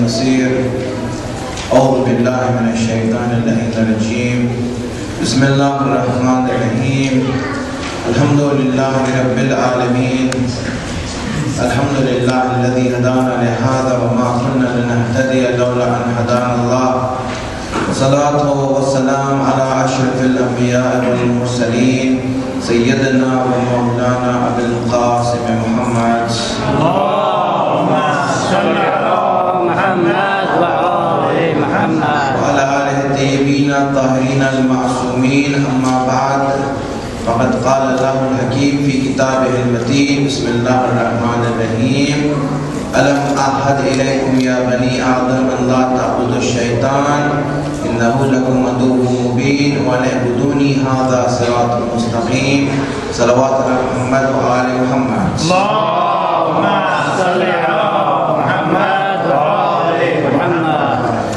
النصير. أعوذ بالله من الشيطان اللعين الرجيم. بسم الله الرحمن الرحيم. الحمد لله رب العالمين. الحمد لله الذي هدانا لهذا وما كنا لنهتدي لولا أن هدانا الله. والصلاة والسلام على أشرف الأنبياء والمرسلين سيدنا ومولانا أبي القاسم محمد. اللهم صل على محمد وعلى محمد وعلى آله الطيبين الطاهرين المعصومين. أما بعد، فقد قال الله الحكيم في كتابه المتين. بسم الله الرحمن الرحيم. ألم أعهد إليكم يا بني آدم أن لا تعبدوا الشيطان إنه لكم عدو مبين وأن اعبدوني هذا صراط مستقيم. صلوات على محمد وآل محمد. اللهم صل على محمد وعلى محمد.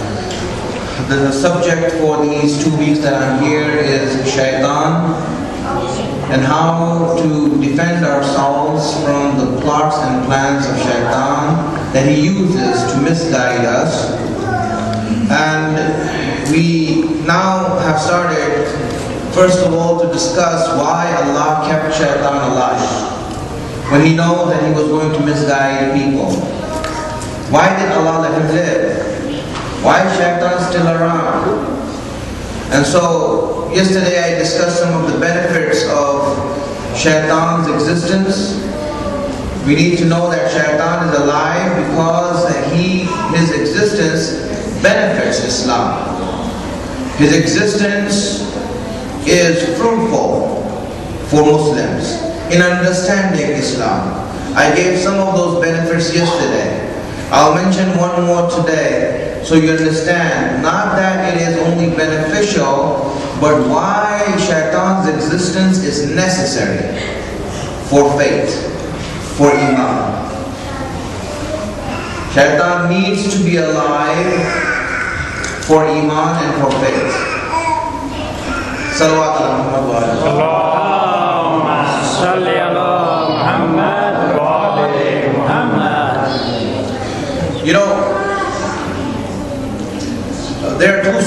The subject for these 2 weeks that I'm here is Shaitan, and how to defend ourselves from the plots and plans of Shaitan that he uses to misguide us. And we now have started, first of all, to discuss why Allah kept Shaitan alive when he knows that he was going to misguide people. Why did Allah let him live? Why is Shaitan still around? And so, yesterday I discussed some of the benefits of Shaitan's existence. We need to know that Shaitan is alive because his existence benefits Islam. His existence is fruitful for Muslims in understanding Islam. I gave some of those benefits yesterday. I'll mention one more today so you understand not that it is only beneficial, but why Shaitan's existence is necessary for faith, for Iman. Shaitan needs to be alive for Iman and for faith. Salawat ala Muhammad wa ala. Allahumma salli ala Muhammad wa ala Muhammad. You know, there are two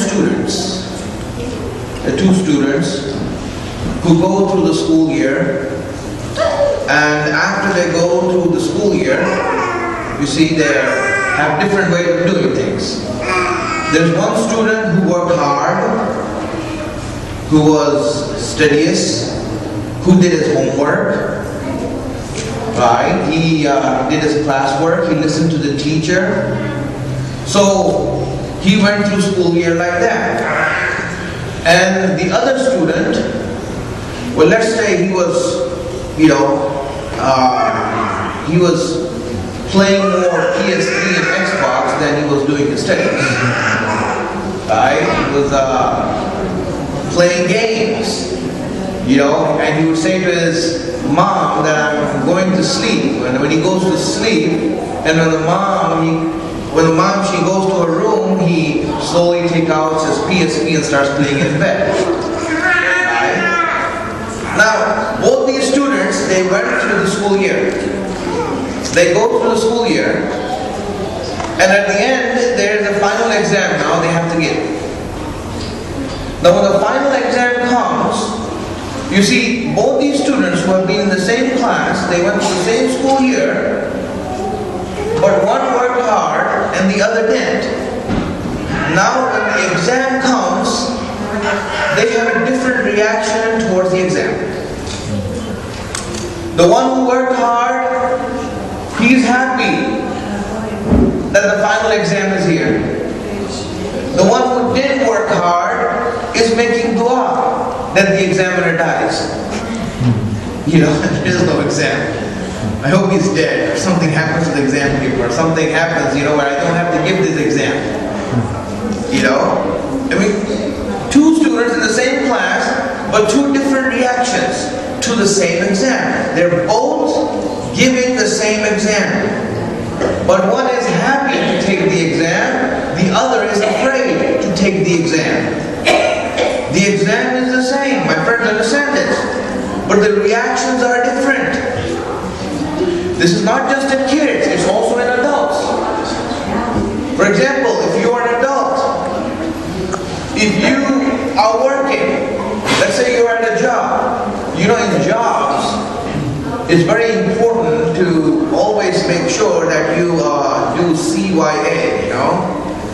students who go through the school year, and after they go through the school year, you see they have different ways of doing things. There's one student who worked hard, who was studious, who did his homework, right? He did his classwork, he listened to the teacher. So he went through school year like that. And the other student, well, let's say he was, he was playing more PS3 and Xbox than he was doing his studies. Right? He was playing games, and he would say to his mom that I'm going to sleep. And when he goes to sleep, and when the mom, she goes to her room, he slowly takes out his PSP and starts playing in bed. Right? Now, both these students, they went through the school year. They go through the school year, and at the end, there is a final exam now they have to give. Now, when the final exam comes, you see, both these students who have been in the same class, they went through the same school year, but one worked hard and the other didn't. Now when the exam comes, they have a different reaction towards the exam. The one who worked hard, he's happy that the final exam is here. The one who didn't work hard is making dua that the examiner dies. There is no exam. I hope he's dead, or something happens to the exam paper, or something happens, where I don't have to give this exam. Two students in the same class, but two different reactions to the same exam. They're both giving the same exam. But one is happy to take the exam, the other is afraid to take the exam. The exam is the same, my friends understand this, but the reactions are different. This is not just in kids, it's also in adults. For example, if you are an adult, if you are working, let's say you're at a job, you know, in jobs, it's very important to always make sure that you do CYA, you know.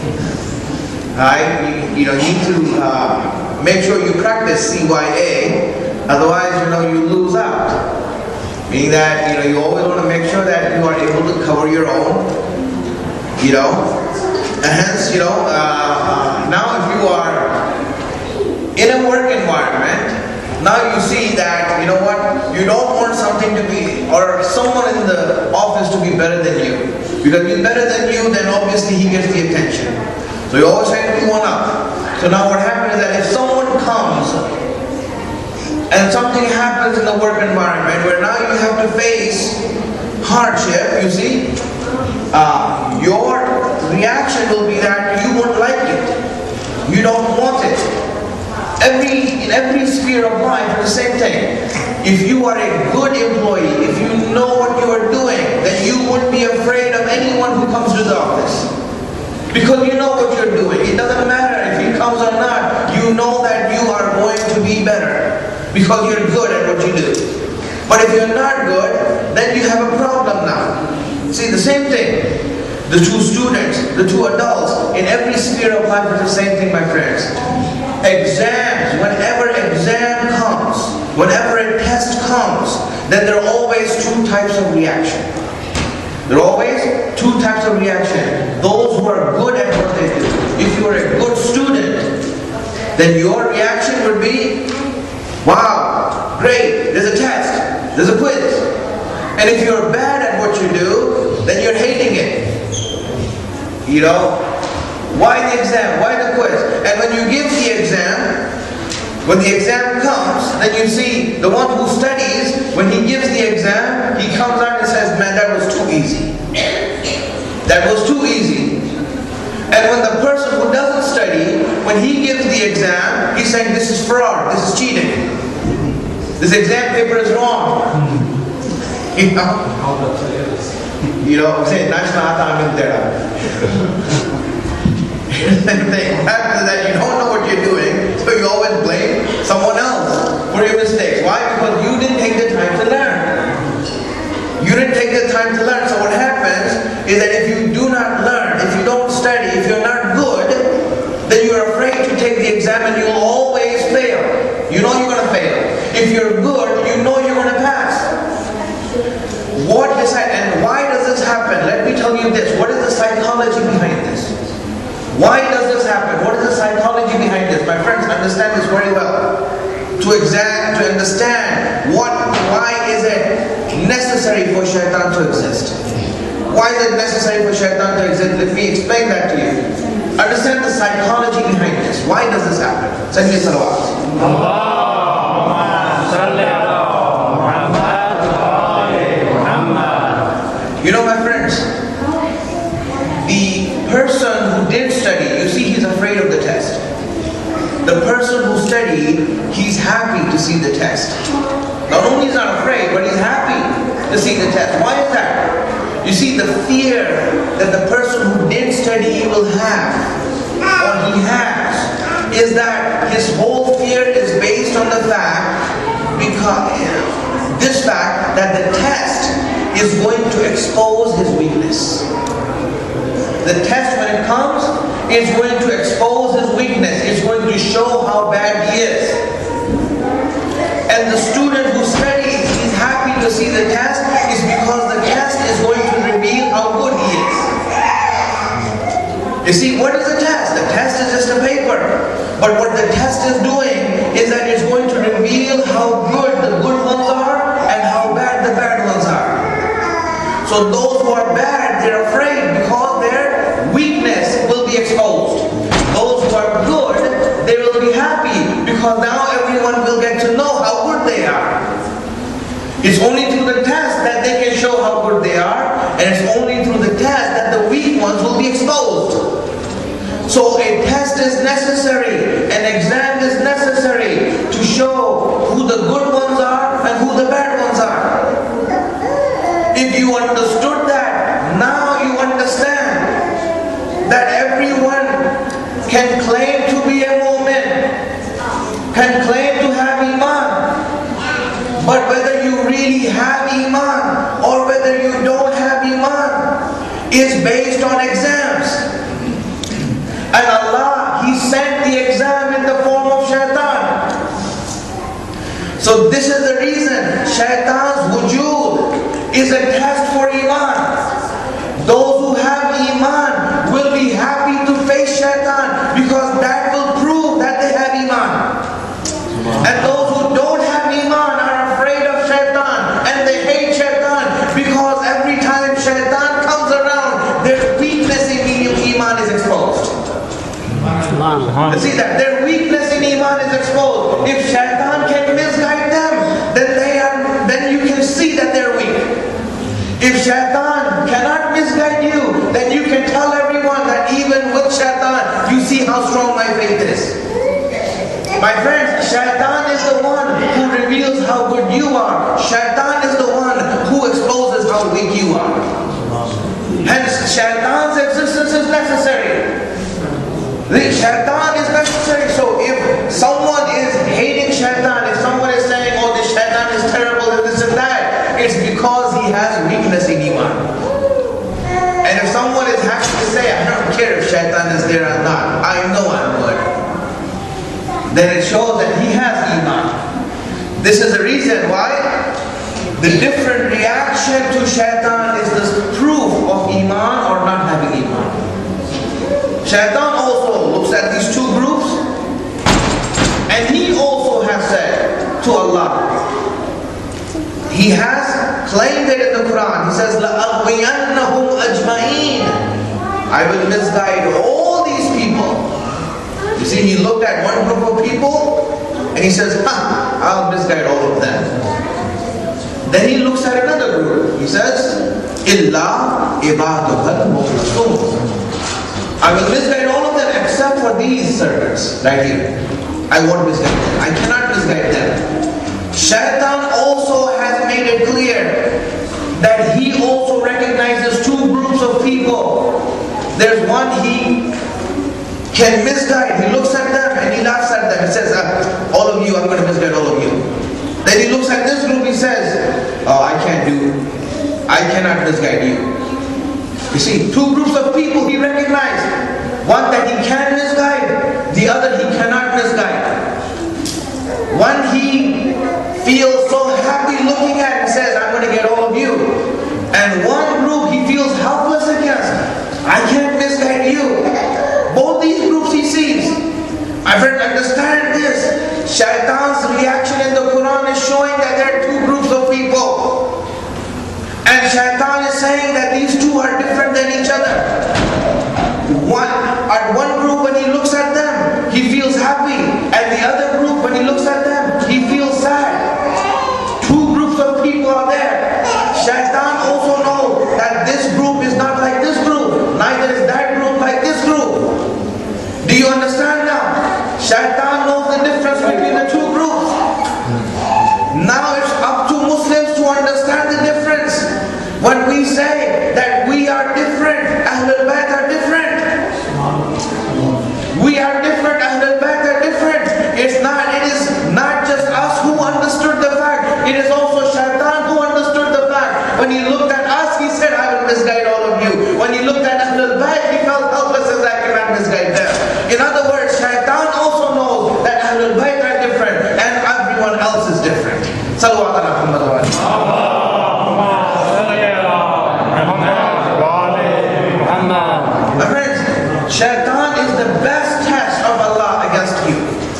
Right? You need to make sure you practice CYA, otherwise, you know, you lose out. Meaning that, you know, you always want to make sure that you are able to cover your own, you know. And hence, you know, now if you are in a work environment, now you see that, you know what, you don't want something to be, or someone in the office to be better than you. Because if he's better than you, then obviously he gets the attention. So you always try to be one up. So now what happens is that if someone comes and something happens in the work environment where now you have to face hardship, you see, your reaction will be that you won't like it. You don't want it. In every sphere of life, it's the same thing. If you are a good employee, if you know what you are doing, then you wouldn't be afraid of anyone who comes to the office. Because you know what you're doing. It doesn't matter if he comes or not. You know that you are going to be better because you're good at what you do. But if you're not good, then you have a problem now. See, the same thing. The two students, the two adults, in every sphere of life, it's the same thing, my friends. Exams, whenever exam comes, whenever a test comes, then there are always two types of reaction. There are always two types of reaction. Those who are good at what they do. If you are a good student, then your reaction would be, wow, great, there's a test, there's a quiz. And if you're bad at what you do, then you're hating it. You know, why the exam? Why the quiz? And when you give the exam, when the exam comes, then you see the one who studies, when he gives the exam, he comes out and says, man, that was too easy. That was too easy. And when the person who doesn't study, when he gives the exam, he's saying, this is fraud, this is cheating. This exam paper is wrong. You know, say, national Same thing. After that, you don't know what you're doing, so you always blame someone else for your mistakes. Why? Because you didn't take the time to learn. You didn't take the time to learn. So what happens is that if you do not learn, if you don't study, if you're not good, then you're afraid to take the exam and you'll always fail. You know you're going to fail. If you're good, you know you're going to pass. What is that? And why does this happen? Let me tell you this. What is the psychology behind this? Why does this happen? What is the psychology behind this? My friends, understand this very well. To understand why is it necessary for shaitan to exist? Why is it necessary for shaitan to exist? Let me explain that to you. Understand the psychology behind this. Why does this happen? Send me salawat. Allahumma salli ala Muhammad wa ali Muhammad. You know, my friends, the person who did study, you see, he's afraid of the test. The person who studied, he's happy to see the test. Not only is he not afraid, but he's happy to see the test. Why is that? You see, the fear that the person who did study will have, or he has, is that his whole fear is based on the fact, this fact that the test is going to expose his weakness. The test, when it comes, is going to expose his weakness. It's going to show how bad he is. And the student who studies, he's happy to see the test, is because the test is going to reveal how good he is. You see, what is the test? The test is just a paper. But what the test is doing is that it's going to reveal how good the good ones are and how bad the bad ones are. So those who are bad, they're afraid because their weakness will be exposed. Those who are good, they will be happy because now everyone will get to know how good they are. It's only through the test that they can show how good they are, and it's only through the test that the weak ones will be exposed. So a test is necessary, an exam is necessary to show who the good ones are and who the bad ones are. If you understood that, now you understand that everyone can claim to be a mu'min, can claim to have iman, but whether you really have iman or whether you don't have iman is based on exams. And Allah, He sent the exam in the form of shaitan. So this is the reason shaitan's wujud is a test for iman. Those who have iman will be happy to face shaitan because that will prove that they have iman. And those who don't have iman are afraid of shaitan and they hate shaitan because every time shaitan comes around, their weakness in iman is exposed. You see that? Their weakness in iman is exposed. If shaitan can misguide them, then you can see that they're weak. If shaitan cannot misguide you, then you can tell everyone that even with shaitan, you see how strong my faith is. My friends, shaitan is the one who reveals how good you are. Shaitan is the one who exposes how weak you are. Hence, shaitan's existence is necessary. Shaitan is necessary. So if someone is hating shaitan, if someone is saying, oh, this shaitan is terrible and this and that, it's because he has weakness in iman. And if someone is happy to say, I don't care if shaitan is there or not, I know I'm good, then it shows that he has iman. This is the reason why the different reaction to shaitan is this proof of iman or not having iman. Shaitan also looks at these two groups and he also has said to Allah, he has claimed it in the Quran. He says, لَأَغْوِيَنَّهُمْ أَجْمَعِينَ, I will misguide all these people. You see, he looked at one group of people and he says, I'll misguide all of them. Then he looks at another group. He says, إِلَّا إِبَادُهَا الْمُخْلَصُونَ, I will misguide all of them except for these servants right here. I won't misguide them. I cannot misguide them. Shaitan also has made it clear that he also recognizes two groups of people. There's one he can misguide. He looks at them and he laughs at them. He says, all of you, I'm going to misguide all of you. Then he looks at this group, he says, oh, I cannot misguide you. You see, two groups of people he recognized. One that he can misguide, the other he cannot misguide. One he feels so happy looking at and says, I'm going to get all of you. And one group he feels helpless against. I can't misguide you. Both these groups he sees. My friend, understand this. Shaitan's reaction in the Quran is showing that there are two groups of people. And shaitan is saying that these two are different than each other. One group, when he looks at them, he feels happy. And the other group, when he looks at them, he feels sad. Two groups of people are there. Shaitan also knows that this group is not like this group. Neither is that group like this group. Do you understand now? Shaitan knows the difference between the two groups. Now it's up to Muslims to understand the difference. When we say that we are different, Ahlul Bayt are different. We are different, Ahlul Bayt are different. It is not just us who understood the fact. It is also Shaitan who understood the fact. When he looked at us, he said, I will misguide all of you. When he looked at Ahlul Bayt, he felt helpless as I cannot misguide them. In other words, Shaitan also knows that Ahlul Bayt are different and everyone else is different. Salawat ala Muhammad wa alihi. My friends, Shaitan is the best test of Allah against you.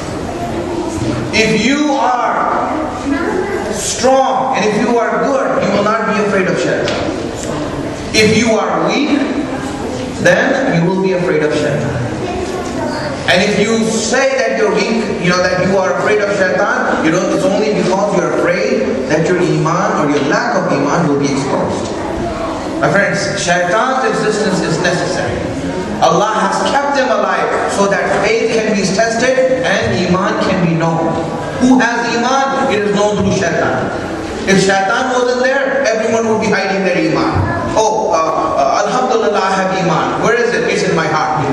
If you are strong and if you are good, you will not be afraid of Shaitan. If you are weak, then you will be afraid of Shaitan. And if you say that you're weak, that you are afraid of Shaitan, it's only because you're afraid that your iman or your lack of iman will be exposed. My friends, Shaitan's existence is necessary. Allah has kept him alive so that faith can be tested and iman can be known. Who has iman? It is known through Shaitan. If Shaitan wasn't there, everyone would be hiding their iman. Alhamdulillah. Alhamdulillah, I have Iman. Where is it? It's in my heart.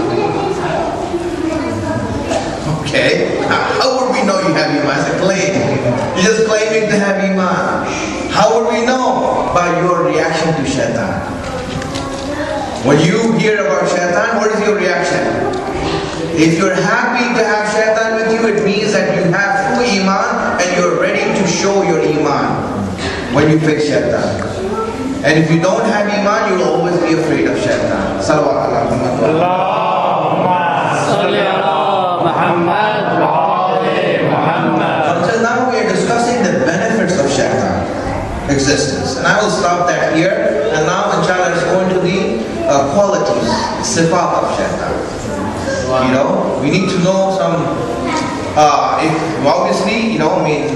Okay, how would we know you have Iman? It's a claim. You're just claiming to have Iman. How would we know? By your reaction to shaitan. When you hear about shaitan, what is your reaction? If you're happy to have shaitan with you, it means that you have true Iman and you're ready to show your Iman when you face shaitan. And if you don't have Iman, you'll always be afraid of shaitan. Salawat ala Muhammad. Allahumma salli ala Muhammad wa ali Muhammad. Until now we are discussing the benefits of shaitan existence. And I will stop that here. And now inshallah is going to the qualities, sifat of shaitan. You know, we need to know some, obviously, you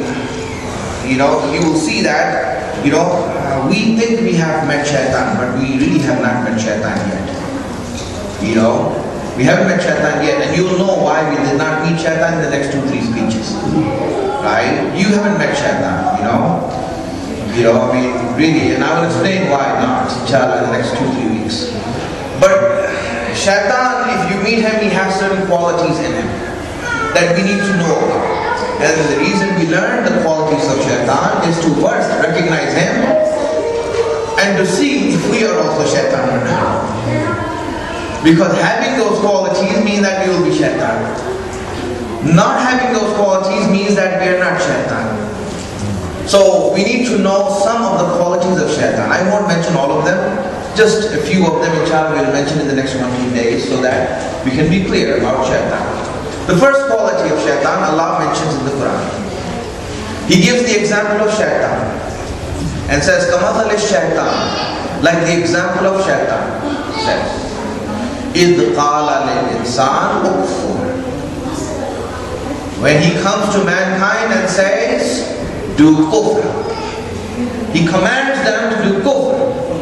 will see that, we think we have met shaitan, but we really have not met shaitan yet. We haven't met shaitan yet, and you'll know why we did not meet shaitan in the next 2-3 speeches. Right? You haven't met shaitan, really, and I will explain why not, inshallah, in the next 2-3 weeks. But shaitan, if you meet him, he has certain qualities in him that we need to know about. And the reason we learn the qualities of shaitan is to first recognize him and to see if we are also shaitan or not. Because having those qualities means that we will be shaitan. Not having those qualities means that we are not shaitan. So we need to know some of the qualities of shaitan. I won't mention all of them. Just a few of them, inshallah, we'll mention in the next 1-2 days so that we can be clear about shaitan. The first quality of shaitan, Allah mentions in the Quran. He gives the example of shaitan and says, Kamathal is shaitan, like the example of shaitan says, Idh qala lil insan ukfur. When he comes to mankind and says, do kufr. He commands them to do kufr.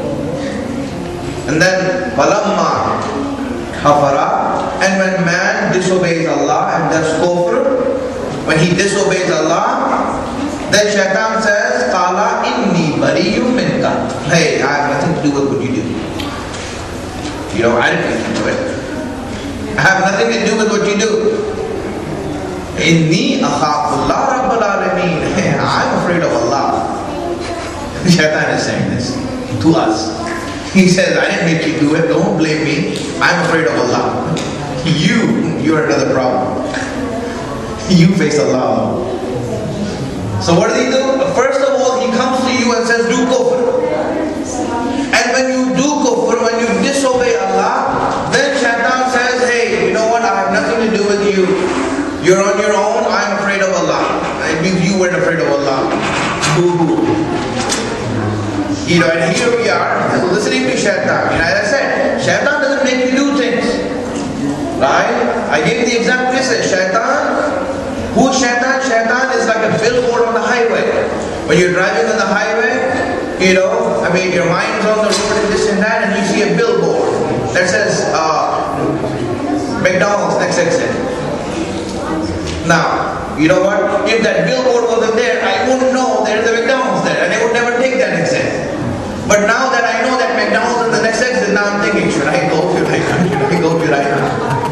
And then, Falamma kafara, and when man disobeys Allah and does kufr, when he disobeys Allah, then shaitan says, Qala inni bariyum minka. Hey, I have nothing to do with what you do. I didn't do it. I have nothing to do with what you do. Inni akhafullah rabbal alameen. I'm afraid of Allah. Shaitan is saying this to us. He says, I didn't make you do it. Don't blame me. I'm afraid of Allah. You're another problem. You face Allah. So what does he do? First of all, he comes to you and says, do kufr. And when you do kufr, when you disobey Allah, then shaitan says, hey, you know what? I have nothing to do with you. You're on your own. I'm afraid of Allah. It means you weren't afraid of Allah. Boo-hoo. And here we are listening to shaitan. As I said, shaitan doesn't make you do things. Right? I gave the example yesterday. Shaitan, who is shaitan? Shaitan is like a billboard on the highway. When you're driving on the highway, your mind's on the road and this and that, and you see a billboard that says McDonald's next exit. Now, you know what? If that billboard wasn't there, I wouldn't know there's a McDonald's there, and I would never take that exit. But now that I know that McDonald's is the next exit, now I'm thinking, should I go? Should I go right now?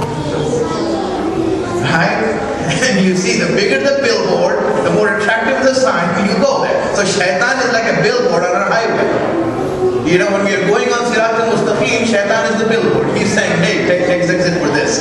Right? And you see, the bigger the billboard, the more attractive the sign, you go there. So shaitan is like a billboard on our highway. When we are going on Sirat al-Mustaqim, shaitan is the billboard. He's saying, hey, take exit for this.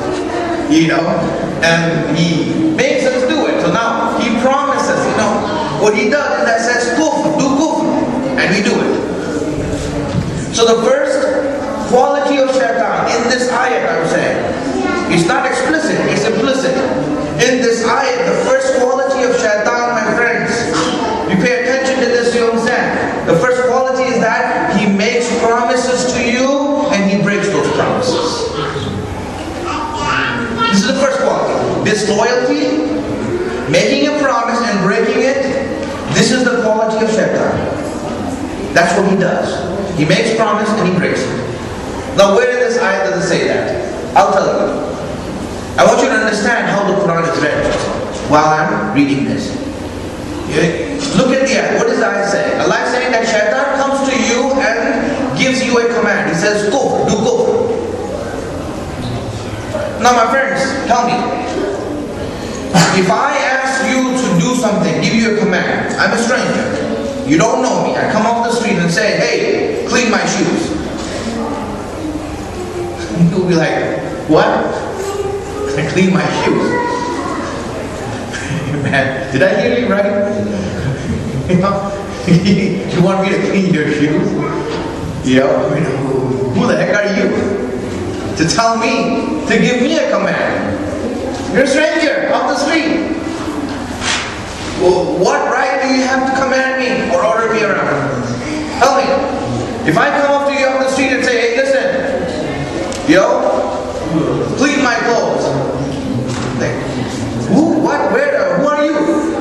And he makes us do it. So now, he promises, what he does is that says, kufr, do kufr. And we do it. So the first quality of shaitan in this ayat, I would say, it's not explicit, it's implicit. In this ayat, the first quality of shaitan, my friends, you pay attention to this, you understand. The first quality is that he makes promises to you and he breaks those promises. This is the first quality. Disloyalty, making a promise and breaking it, this is the quality of shaitan. That's what he does. He makes promise and he breaks it. Now where in this ayah does it say that? I'll tell you. I want you to understand how the Quran is read while I'm reading this. Look at the ayah. What does the ayah say? Allah is saying that shaitan comes to you and gives you a command. He says, go, do go. Now my friends, tell me, if I ask you to do something, give you a command, I'm a stranger, you don't know me, I come off the street and say, hey, clean my shoes. You'll be like, what? Clean my shoes. Man, did I hear you right? You want me to clean your shoes? Who the heck are you to tell me, to give me a command? You're a stranger off the street. Well, what right do you have to command me or order me around? Tell me. If I come up to you off the street and say, hey, listen, clean my clothes. Like, who? What? Where? Who are you?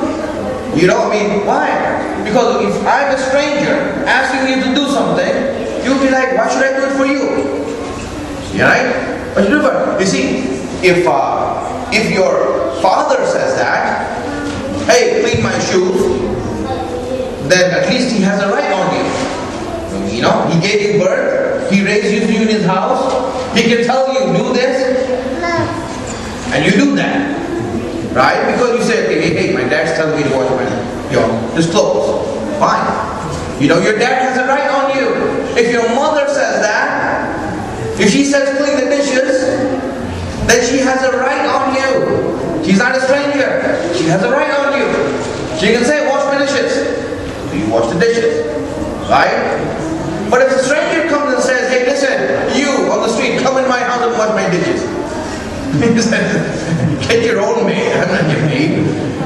Why? Because if I'm a stranger asking you to do something, you'll be like, why should I do it for you? Right? Why should I do it? You see, if your father says that, hey, clean my shoes, then at least he has a right on you. He gave you birth, he raised you in his house, he can tell you, do this, and you do that. Right? Because you say, hey, my dad's telling me to wash his clothes. Fine. Your dad has a right on you. If your mother says that, if she says clean the dishes, then she has a right on you. She's not a stranger. She has a right on you. She can say, wash my dishes. So you wash the dishes. Right? But if a stranger comes and says, hey, listen, you on the street, come in my house and wash my dishes. Get your own maid. I'm not your maid.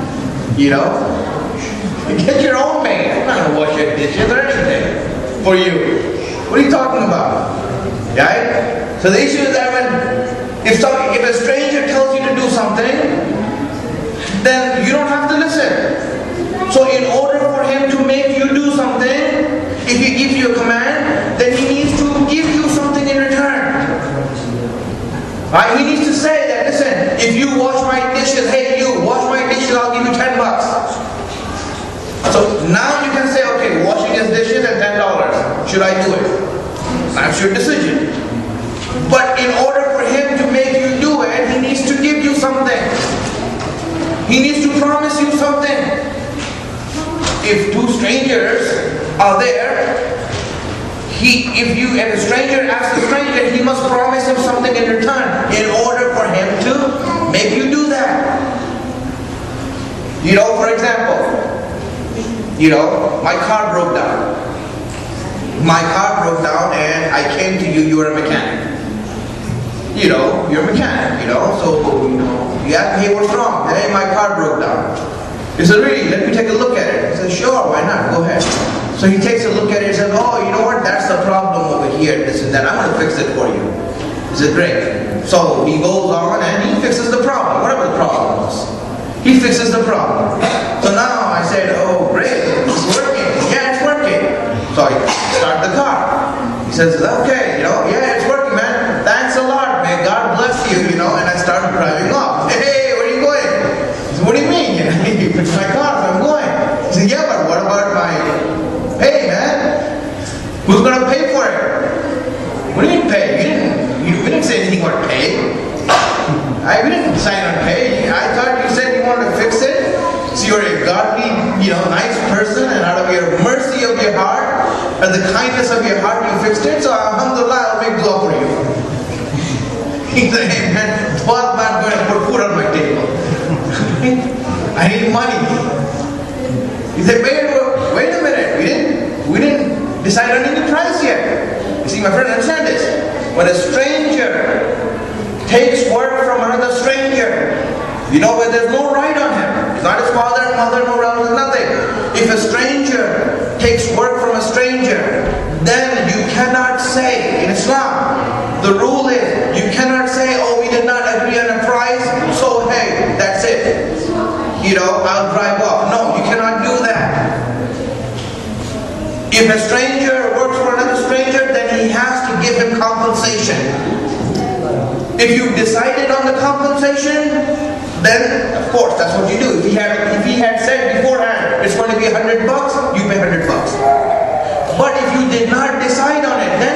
Get your own maid. I'm not going to wash your dishes or anything for you. What are you talking about? Right? So the issue is that if a stranger tells you to do something, then you don't have to listen. So in order for him to make you do something, if he gives you a command, then he needs to give you something in return. Right? He needs to say that, listen, if you wash my dishes, hey, you wash my dishes, I'll give you $10. So now you can say, okay, washing his dishes at $10. Should I do it? That's your decision. But in order for him to make you do it, he needs to give you something. He needs to promise you something. If two strangers are there, if a stranger asks a stranger, he must promise him something in return in order for him to make you do that. For example, my car broke down. My car broke down and I came to you, you were a mechanic. You're a mechanic, so, you ask me, hey, what's wrong? Hey, my car broke down. He said, really? Let me take a look at it. He said, sure, why not? Go ahead. So he takes a look at it and says, oh, you know what? That's the problem over here, this and that. I'm going to fix it for you. He said, great. So he goes on and he fixes the problem, whatever the problem was. He fixes the problem. So now I said, oh, great, it's working. Yeah, it's working. So I start the car. He says, okay, yeah, it's working, man. Thanks a lot, man. God bless you, and I started driving off. Hey, where are you going? He said, what do you mean? You fixed my car, so I'm going. He said, yeah, but what about my pay, man? Who's going to pay for it? What do you mean pay? We didn't say anything about pay. We didn't sign on pay. I thought you said you wanted to fix it. So you're a godly, nice person, and out of your mercy of your heart, and the kindness of your heart, you fixed it. So alhamdulillah, I'll make dua for you. He said, hey man, dua's not going to put food on my table. I need money. He said, wait a minute. We didn't decide on any price yet. You see, my friend, understand this. When a stranger takes work from another stranger, where there's no right on him. It's not his father, mother, no relatives, nothing. If a stranger takes work from a stranger, then you cannot say, in Islam, the rule is, you cannot say, oh, we did not agree on a price, so hey, that's it. I'll drive off. No, you cannot do that. If a stranger works for another stranger, then he has to give him compensation. If you've decided on the compensation, then of course that's what you do. If he had said beforehand it's going to be $100, you pay $100. But if you did not decide on it, then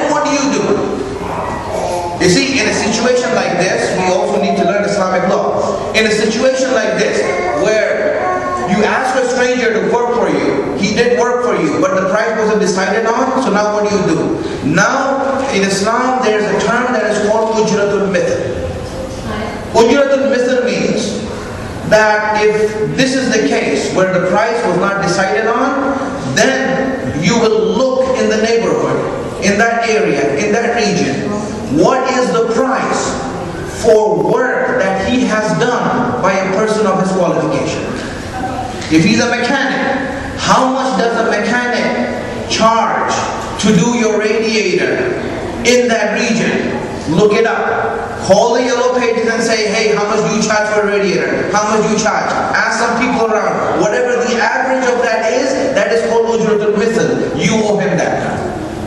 You see, in a situation like this, we also need to learn Islamic law. In a situation like this, where you ask a stranger to work for you, he did work for you, but the price wasn't decided on, so now what do? Now, in Islam, there is a term that is called Ujratul Mithl. Ujratul Mithl means that if this is the case, where the price was not decided on, then you will look in the neighborhood, in that area, in that region, what is the price for work that he has done by a person of his qualification. If he's a mechanic, how much does a mechanic charge to do your radiator in that region? Look it up. Call the yellow pages and say, hey, how much do you charge for a radiator? How much do you charge? Ask some people around. Whatever the average of that is called Ujratul Mithl. You owe him that.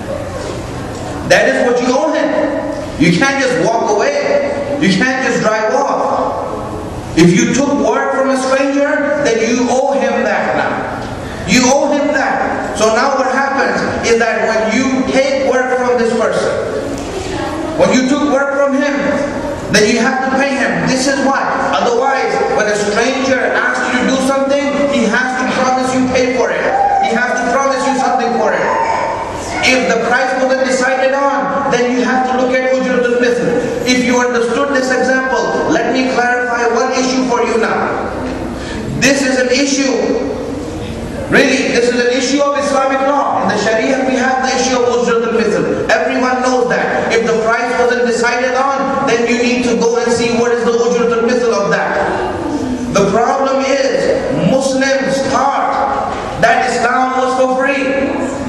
That is what you owe him. You can't just walk away. You can't just drive off. If you took work from a stranger, then you owe him that now. You owe him that. So now what happens is that when you take work from this person, when you took work from him, then you have to pay him. This is why. Otherwise, when a stranger asks you to do something, he has to promise you pay for it. He has to promise you something for it. If the price wasn't decided on, then you have to look at Ujratul Mithl. If you understood this example, let me clarify one issue for you now. This is an issue, really, this is an issue of Islamic law. In the Sharia, we have the issue of Ujratul Mithl. Everyone knows that. If the price wasn't decided on, then you need to go and see what is the Ujratul Mithl of that. The problem is, Muslims thought that Islam was for free.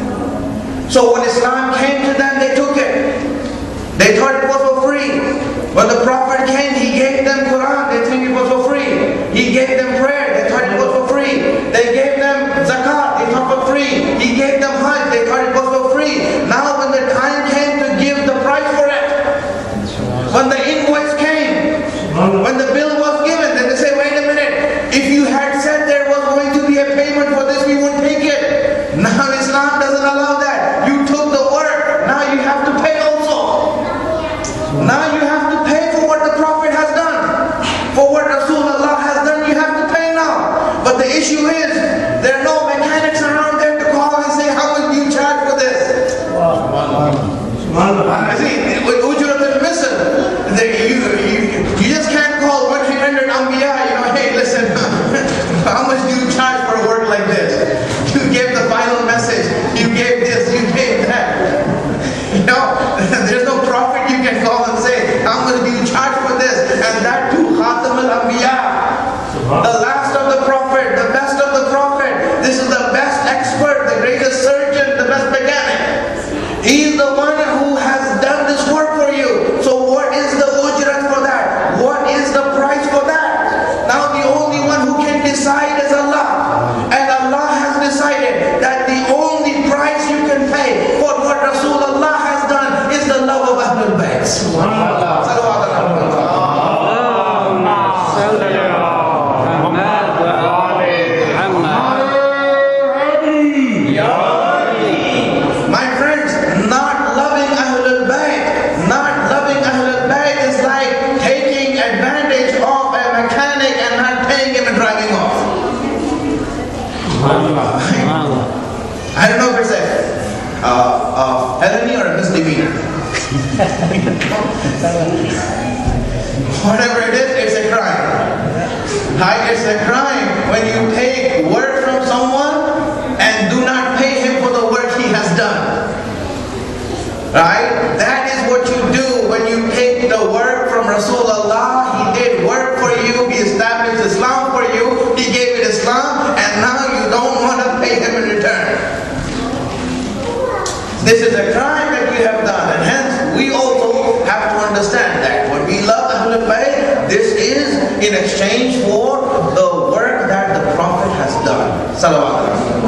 So when Islam came to them, they took it. They thought it was for free. When the Prophet came, he gave them Quran, they think it was for free. He gave them prayer, they thought it was for free. They gave them zakat, they thought for free. He gave them hajj, they thought it was for free. Now when the time came to give the price for it, when the invoice came, when the bill was given, then they say, wait a minute, if you had said there was going to be a payment for this, we would take it. Now Islam doesn't allow that. You took the work, now you have to pay also. Now you have to pay for what the Prophet has done. For what Rasulullah has done, you have to pay now. But the issue is, there are no mechanics around there to call and say, how much do you charge for this? I see, with Ujratul Mithl, you just can't call 100 Anbiya, hey, listen, how much do you charge for a work like this? You gave the final message, you gave this, you gave that. There's no prophet you can call and say, how much do you charge for this? And that too, Khatam al-Anbiya, the last of the prophet, the best of the prophet. This is the best expert, the greatest surgeon, the best mechanic. He's the one who has done this work for you. So what is the ujrat for that? What is the price for that? Now the only one who can decide is Allah. And Allah has decided that the only price you can pay for what Rasulullah has done is the love of Ahlul Bayt. My friends, not loving Ahlul Bayt is like taking advantage of a mechanic and not paying him and driving off. I don't know if it's a felony or a misdemeanor. Whatever it is, it's a crime. It's a crime when you take work from someone and do not pay him for the work he has done. Right? That is what you do when you take the work from Rasulullah. He did work for you, he established Islam for you, he gave it Islam, and now you don't want to pay him in return. This is a crime that you have done, and hence we also have to understand that when we love Ahlul Bayt, this is in exchange for the work that the Prophet has done. Salawat.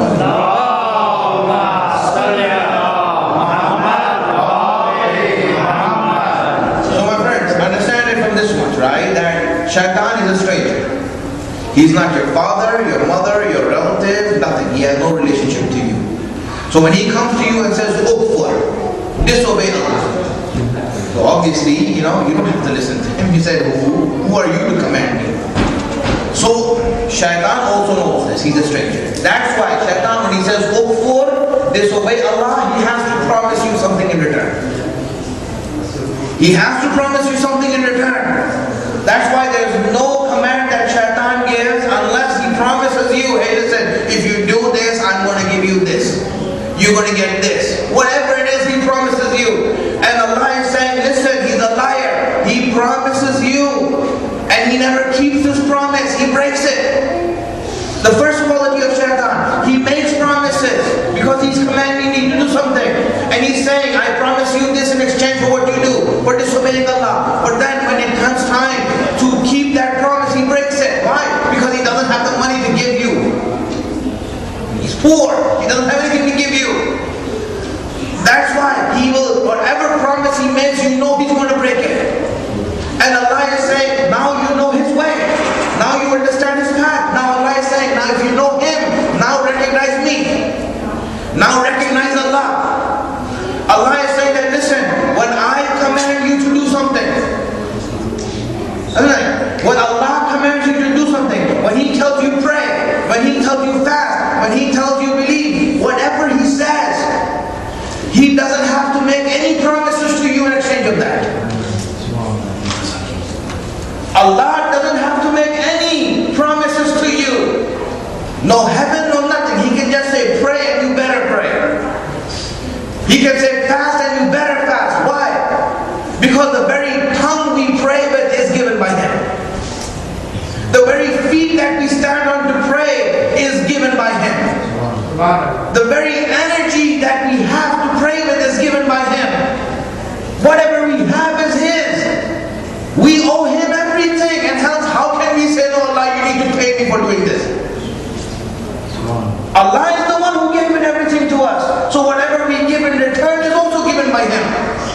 So my friends, understand it from this much, right? That Shaitan is a stranger. He's not your father, your mother, your relative, nothing. He has no relationship to you. So when he comes to you and says, Ukfur, disobey Allah, So obviously, you don't have to listen to him. He said, who are you to command me? So Shaitan also knows this. He's a stranger. That's why Shaitan, when he says, go forth, disobey Allah, he has to promise you something in return. He has to promise you something in return. That's why there is no command that Shaitan gives unless he promises you, hey listen, if you do this, I'm going to give you this. You're going to get this. Whatever it is, he promises you. And Allah is saying, listen, he's a liar. He promises you and he never keeps his promise. He breaks it. The first quality of Shaitan, he makes promises because he's commanding you to do something. And he's saying, I promise you this in exchange for what you do, for disobeying Allah. But then when it comes time to keep that promise, he breaks it. Why? Because he doesn't have the money to give you. He's poor. He doesn't have anything to give you. That's why he will, whatever promise he makes, he's going to break it. And Allah is saying, now you know his way. Now you understand his path. Now Allah is saying, now if you know him, now recognize me. Now recognize Allah. Allah is saying that, listen, when I command you to do something, when Allah commands you to do something, when he tells you pray, when he tells you fast, when he tells you believe, whatever he says, he doesn't have to make any promises to you in exchange of that. Allah doesn't have to make any promises to you. No heaven, no nothing. He can just say pray and you better pray. He can say fast and you better fast. Why? Because the very tongue we pray with is given by him. The very feet that we stand on to pray is given by him. The very energy that we have to pray with is given by him. Whatever we have is his. We owe him everything, and hence how can we say, no Allah, you need to pay me for doing this? Allah is the one who gave it everything to us. So whatever we give in return is also given by him.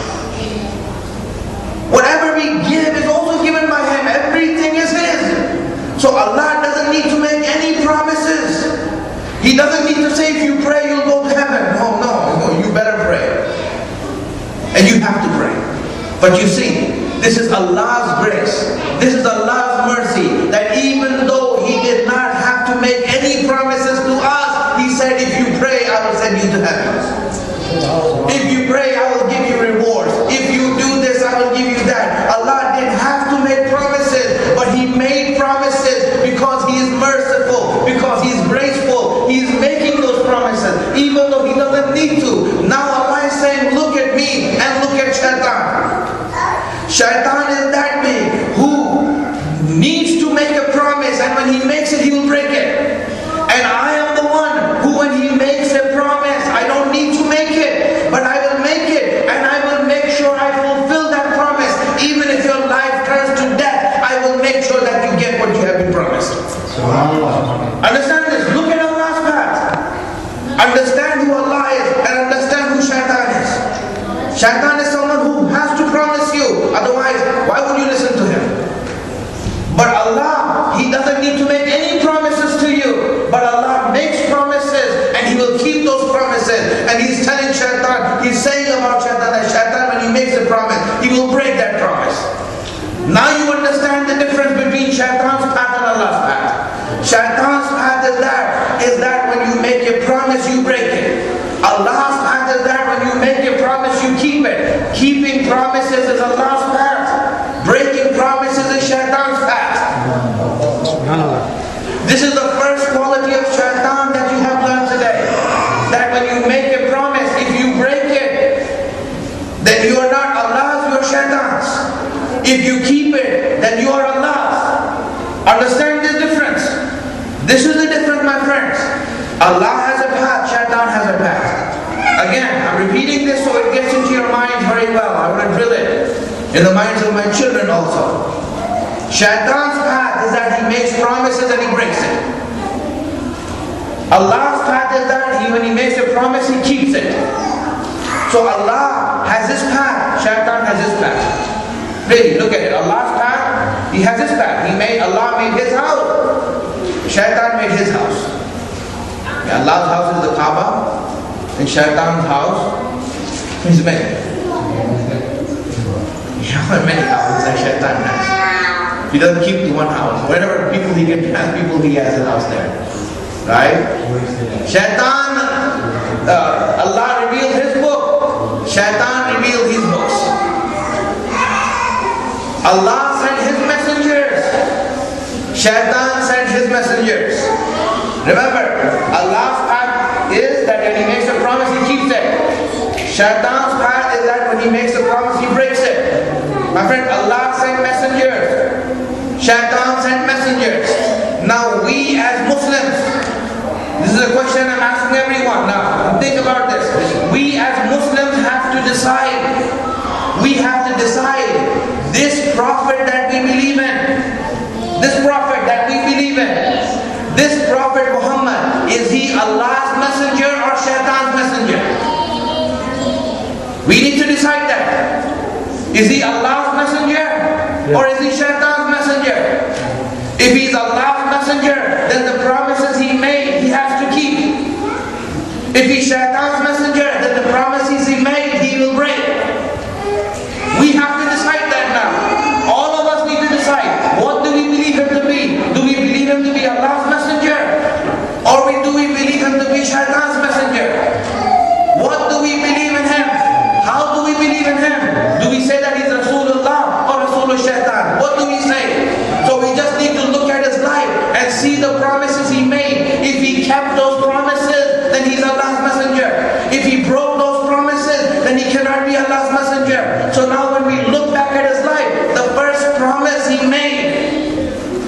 Whatever we give is also given by him. Everything is his. So Allah doesn't need to make any promises. He doesn't need to say, if you pray, you'll go to heaven. No, you better pray. And you have to pray. But you see, this is Allah's grace. This is Allah's mercy. That even though he did not have to make any promises to us, he said, if you pray, I will send you to heaven. If you pray, I will give you rewards. If you do this, I will give you that. Allah didn't have to make promises, but he made promises because he is merciful, because he is graceful. He is making those promises, even though he doesn't need to. Now Allah is saying, look at me and look at Shaitan. Shaitan is that big who needs to make a promise, and when he makes it, he will break it. And I am the one who, when he makes a promise, I don't need to make it, but I will make it, and I will make sure I fulfill that promise. Even if your life turns to death, I will make sure that you get what you have been promised. Understand this? Look at Allah's path. Understand who Allah is, and understand who Shaitan is. Shaitan is someone who has to promise you. Otherwise, why would you listen to him? But Allah, he doesn't need to make any promises to you. But Allah makes promises, and he will keep those promises. And he's telling Shaitan, he's saying about Shaitan that Shaitan, when he makes a promise, he will break that promise. Now you understand the difference between Shaitan's path and Allah's path. Shaitan's path is that when you make a promise, you break it. Allah's path is that when you make a promise, you keep it. Keeping promises is Allah's path. Breaking promises is Shaitan's path. This is the first quality of Shaitan that you have learned today. That when you make a promise, if you break it, then you are not Allah's, you are Shaitan's. If you keep it, then you are Allah's. Understand this difference? This is the difference, my friends. Allah has a path, Shaitan has a path. Again, I'm repeating this so it gets into your mind very well. I want to drill it in the minds of my children also. Shaitan's path is that he makes promises and he breaks it. Allah's path is that when he makes a promise, he keeps it. So Allah has his path, Shaitan has his path. Really, look at it. Allah's path, he has his path. Allah made his house. Shaitan made his house. Allah's house is the Kaaba, and Shaitan's house is Mecca. There are many houses that Shaitan has. He doesn't keep the one house. Wherever people he can have people, he has a house there. Right? Shaitan, Allah revealed his book. Shaitan revealed his books. Allah sent his messengers. Shaitan sent his messengers. Remember, Allah's path is that when he makes a promise, he keeps it. Shaitan's path is that when he makes a promise, he breaks it. My friend, Allah sent messengers. Shaitan sent messengers. Now we as Muslims, this is a question I'm asking everyone. Now think about this. We as Muslims have to decide. We have to decide this prophet that we believe in. This prophet that we believe in. This prophet Muhammad, is he Allah's messenger or Shaitan's messenger? We need to decide that. Is he Allah's messenger or is he Shaitan's messenger? If he's Allah's messenger, then the promises he made, he has to keep. If he's Shaitan's messenger, then the promises he made, he will break. We have to decide that now. All of us need to decide. What do we believe him to be? Do we believe him to be Allah's messenger? Or do we believe him to be Shaitan's messenger? What do we believe in him? How do we believe in him? Do we say that he's Rasulullah or Rasulul Shaitan? What do we say? So we just need to look at his life and see the promises he made. If he kept those promises, then he's Allah's messenger. If he broke those promises, then he cannot be Allah's messenger. So now when we look back at his life, the first promise he made,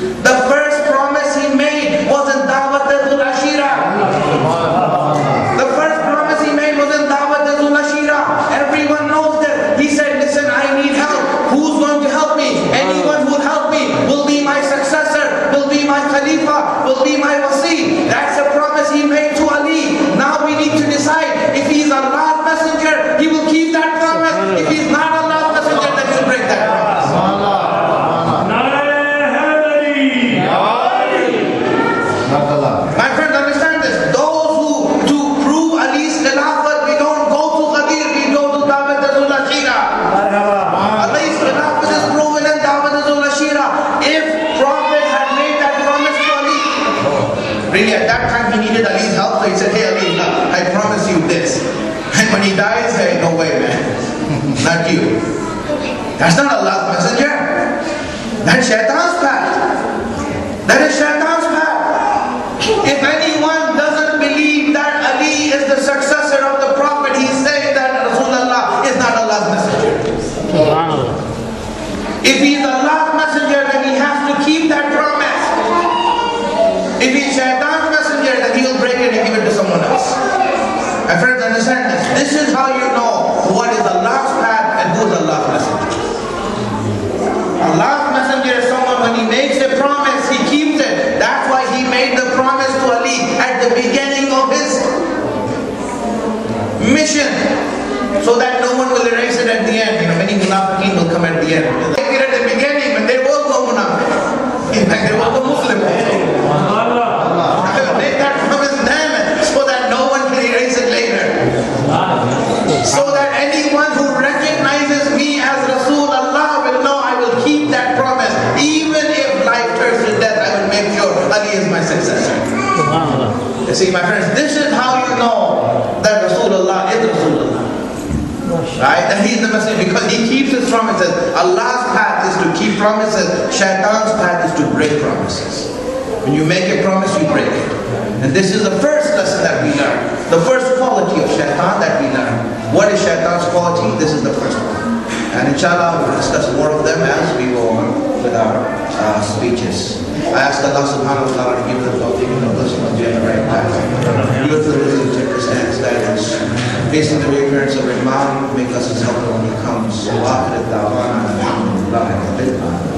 was in Dawat al Ashira. The first promise he made was in Dawat al Ashira. Everyone knows that. He said, listen, I need help. Who's going to help me? Anyone who will help me will be my successor, will be my Khalifa, will be my Wasi. That's a promise he made to Ali. Now we need to decide. If he's Allah's messenger, he will keep that promise. If he's not Allah's messenger, then he'll break that promise. My friends, understand this. Those who, to prove Ali's Khilafat, we don't go to Ghadir, we go to Dawat al Ashira. Ali's Khilafat is proven in Dawat al Ashira. If Prophet had made that promise to Ali, really at that time he needed Ali's help, so he said, hey Ali, I promise you this. And when he dies, hey, no way man, not you. That's not Allah's messenger. That's Shaitan's path. That is Shaitan's path. If anyone doesn't believe that Ali is the successor of the Prophet, he's saying that Rasulullah is not Allah's messenger. If he's Allah's messenger, then he has to keep that promise. If he's Shaitan's messenger, then he'll break it and give it to someone else. My friends, understand this. This is how you know what is Allah's path and who is Allah's messenger. Allah's messenger is someone, when he makes a promise, he keeps it. That's why he made the promise to Ali at the beginning of his mission, so that no one will erase it at the end. You know, many munafiqeen will come at the end. They did at the beginning when there was no munafiq. In fact, there was a Muslim. I will make that promise then, so that no one can erase it later. So that anyone who recognizes me as Rasulullah will know I will keep that promise. Even if life turns to death, I will make sure Ali is my successor. You see, my friends, this is how you know that Rasulullah is Rasulullah. Right? That he is the messenger, because he keeps his promises. Allah's path is to keep promises. Shaitan's path is to break promises. When you make a promise, you break it. And this is the first lesson that we learn. The first quality of Shaitan that we learn. What is Shaitan's quality? This is the first one. And inshallah, we'll discuss more of them as we go on with our speeches. I ask Allah subhanahu wa ta'ala to give them tawfiq and blessing on the right path. Beautiful wisdom to understand his guidance. Facing the reappearance of Imam, make us his helper when he comes.